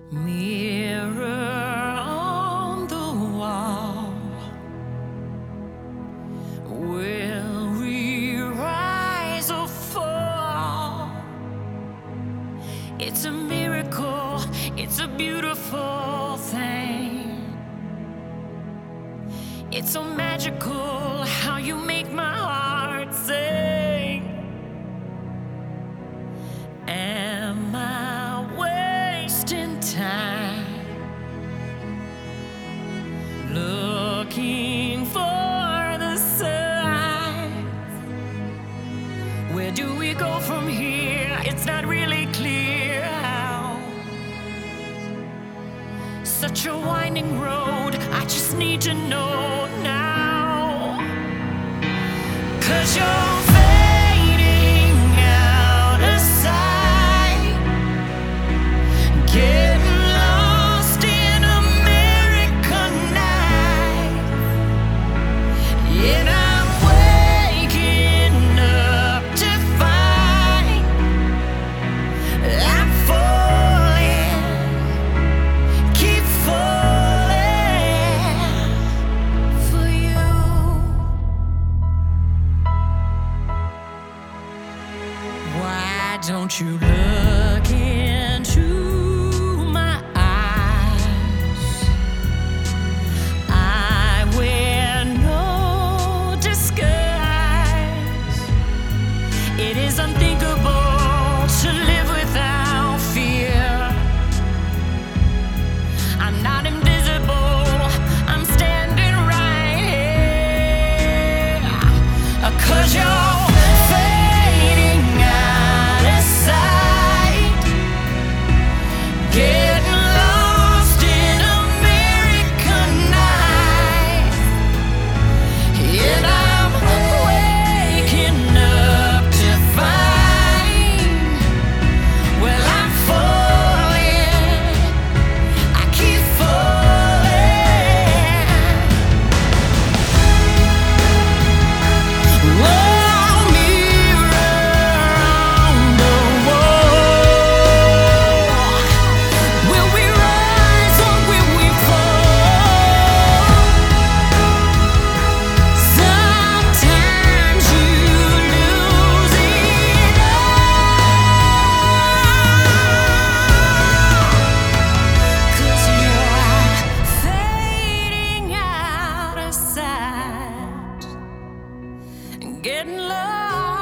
Mirror on the wall, will we rise or fall? It's a miracle, it's a beautiful thing. It's so magical how you make my heart sing. Am I wasting time looking for the signs? Where do we go from here? It's not really clear how. Such a winding road, I just need to know now. 'Cause you're fading out of sight, getting lost in American night, and I'm waking up to find I'm falling, keep falling for you. Why don't you look into my eyes? I wear no disguise. It is unthinkable to live without fear. I'm not invisible, I'm standing right here. 'Cause you're fading out of sight, getting lost in American night, and I'm waking up to find, well, I'm falling, I keep falling. Whoa, mirror on the wall, will we rise or will we fall? Sometimes you lose it all, 'cause you're fading out of sight, getting lost